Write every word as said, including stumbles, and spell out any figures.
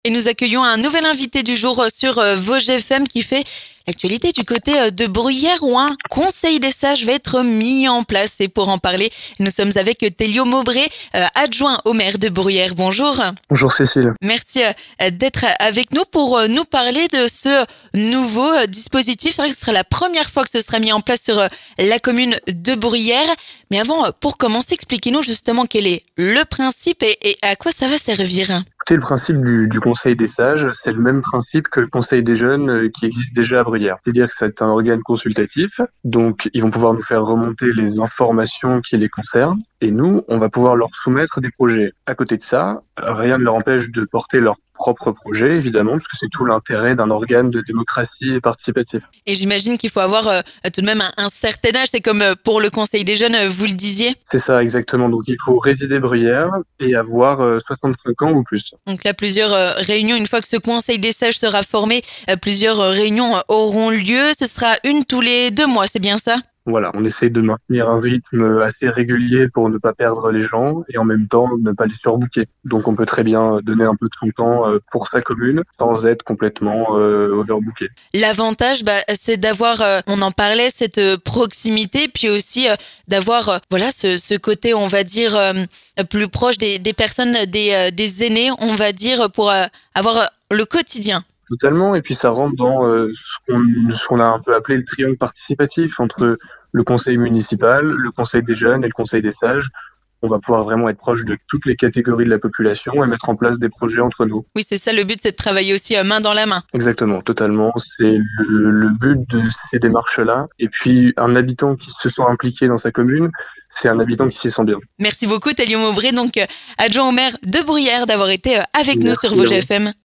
Et nous accueillons un nouvel invité du jour sur Vosges F M qui fait l'actualité du côté de Bruyères où un conseil des sages va être mis en place. Et pour en parler, nous sommes avec Théliot Maubré, adjoint au maire de Bruyères. Bonjour. Bonjour Cécile. Merci d'être avec nous pour nous parler de ce nouveau dispositif. C'est vrai que ce sera la première fois que ce sera mis en place sur la commune de Bruyères. Mais avant, pour commencer, expliquez-nous justement quel est le principe et, et à quoi ça va servir. Écoutez, le principe du, du Conseil des sages, c'est le même principe que le Conseil des jeunes euh, qui existe déjà à Bruyères. C'est-à-dire que c'est un organe consultatif, donc ils vont pouvoir nous faire remonter les informations qui les concernent, et nous, on va pouvoir leur soumettre des projets. À côté de ça, rien ne leur empêche de porter leur propre projet, évidemment, parce que c'est tout l'intérêt d'un organe de démocratie participative. Et j'imagine qu'il faut avoir euh, tout de même un, un certain âge, c'est comme euh, pour le Conseil des jeunes, euh, vous le disiez. C'est ça, exactement. Donc il faut résider Bruyères et avoir euh, soixante-cinq ans ou plus. Donc là, plusieurs euh, réunions, une fois que ce Conseil des sages sera formé, euh, plusieurs euh, réunions euh, auront lieu. Ce sera une tous les deux mois, c'est bien ça ? Voilà, on essaie de maintenir un rythme assez régulier pour ne pas perdre les gens et en même temps ne pas les surbooker. Donc on peut très bien donner un peu de son temps pour sa commune sans être complètement euh, overbooké. L'avantage, bah, c'est d'avoir, euh, on en parlait, cette euh, proximité, puis aussi euh, d'avoir euh, voilà, ce, ce côté, on va dire, euh, plus proche des, des personnes, des, euh, des aînés, on va dire, pour euh, avoir euh, le quotidien. Totalement, et puis ça rentre dans euh, ce, qu'on, ce qu'on a un peu appelé le triangle participatif entre le conseil municipal, le conseil des jeunes et le conseil des sages. On va pouvoir vraiment être proche de toutes les catégories de la population et mettre en place des projets entre nous. Oui, c'est ça le but, c'est de travailler aussi euh, main dans la main. Exactement, totalement. C'est le, le but de ces démarches-là. Et puis, un habitant qui se sent impliqué dans sa commune, c'est un habitant qui s'y sent bien. Merci beaucoup, Théliot Maubré, donc euh, adjoint au maire de Bruyères, d'avoir été euh, avec Merci nous sur Vosges F M.